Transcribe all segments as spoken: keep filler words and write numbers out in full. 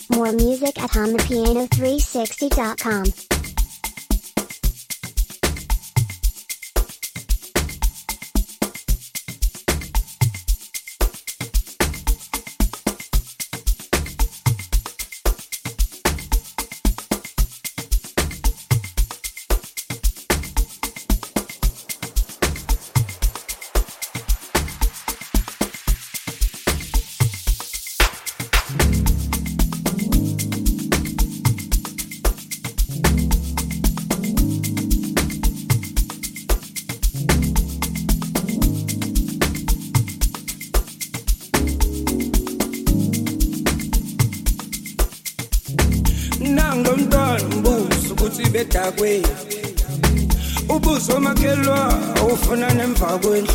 More music at on the piano three sixty dot com. Bedakwe ubuso makelwa ufuna nemva kwendlu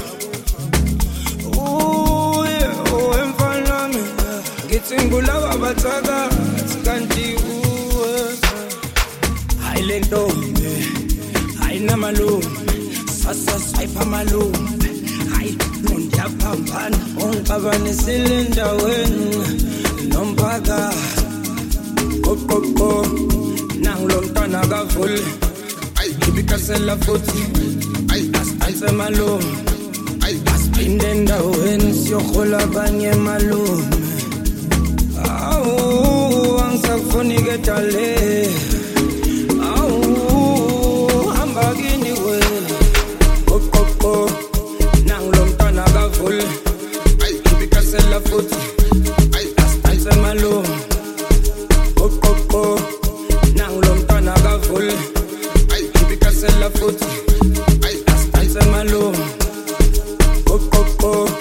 uye emfana mina ngithi ngulaba bathaka kanti uwe hayi le ntombi hayi namalume sasa swipe amalume hayi nondiyaphambana ongixabanisile endaweni nomphakathi kokoko Nanglo mtana kavule ay ibikasela futhi ay asenze malume ay asphinde endaweni siyohola abanye malume awu angisakufuni ke dale awu hamba kini we kokoko nanglo mtana kavule ay ibikasela futhi ay asenze malume kokoko Nangulo mtana kavule ay ibikasela futhi ay asenze malume kokoko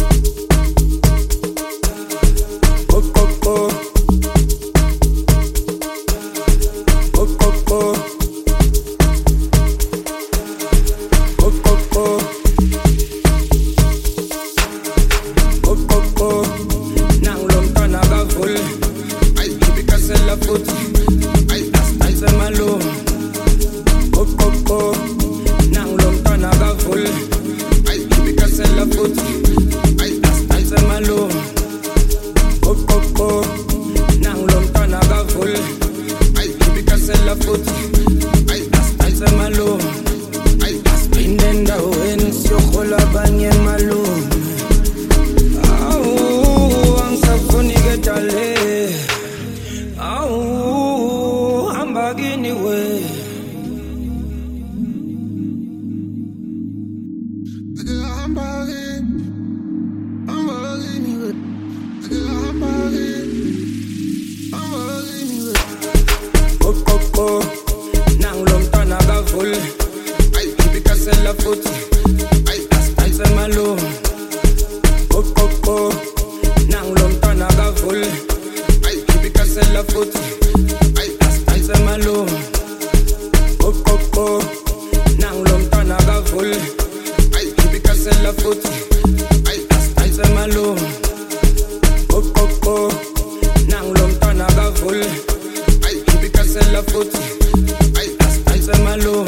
kokoko kokoko kokoko kokoko nangulo mtana kavule ay ibikasela futhi Asenze malume kokoko nangulo mtana kavule ay ibikasela futhi ay asenze malume kokoko nangulo mtana kavule ay ibikasela futhi ay asenze malume ay asphinde endaweni siyohola abanye malume awu angisafuni ke dale awu Anyway, I'm bugging, I'm bugging you. I'm bugging, I'm bugging you. Kokoko, nangulo mtana kavule, ay ibikasela futhi, ay asenze malume. Kokoko, nangulo mtana kavule, ay ibikasela futhi. Malume kokoko nangulo mtana kavule ay ibikasela futhi ay asenze malume kokoko nangulo mtana kavule ay ibikasela futhi ay asenze malume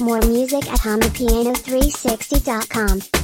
More music at Homie Piano three sixty dot com.